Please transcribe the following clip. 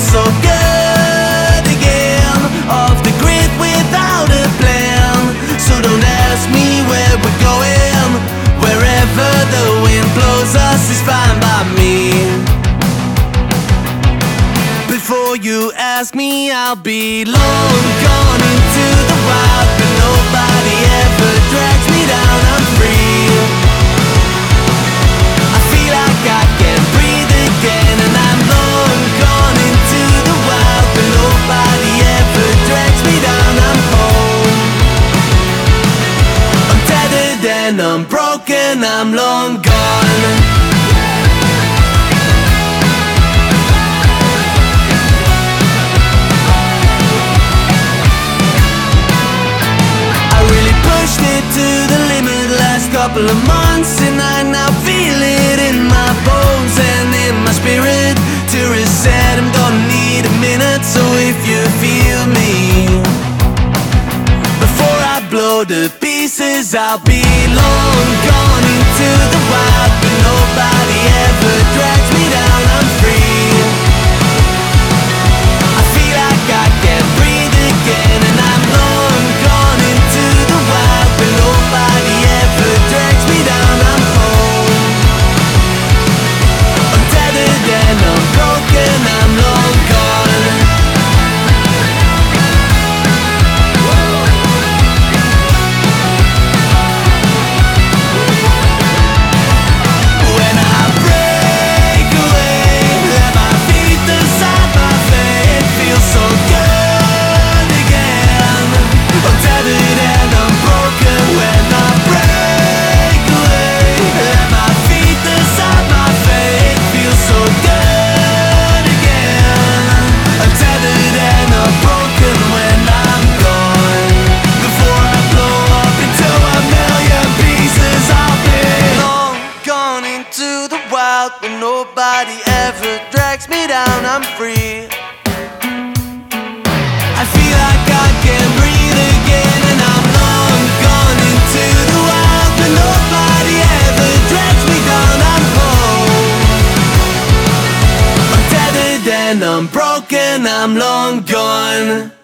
so good again. Off the grid without a plan. So don't ask me where we're going. Wherever the wind blows us is fine by me. Before you ask me, I'll be long gone into the wild, but nobody ever drags me down. I'm free. I feel like I can breathe again, and I'm long gone into the wild, but nobody ever drags me down. I'm home. I'm tethered and I'm broken. I'm long gone. To the limit last couple of months, and I now feel it in my bones and in my spirit. To reset, I'm gonna need a minute. So if you feel me, before I blow to pieces, I'll be long gone into the wild, but nobody ever drags me down. I'm free. I feel like I can breathe again, and I'm long gone into the wild, but nobody ever drags me down. I'm home. I'm tethered and I'm broken. I'm long gone. When I break away, let my feet decide my fate. Feels so good again. I'm tethered and I'm broken. When I break away, let my feet decide my fate. Feels so good again. I'm tethered and I'm broken when I'm gone. Before I blow up into a million pieces, I'll be long gone into the wild, but nobody ever drags me down. I'm free. I feel like I can breathe again, and I'm long gone into the wild, but nobody ever drags me down. I'm home. I'm tethered and I'm broken. I'm long gone.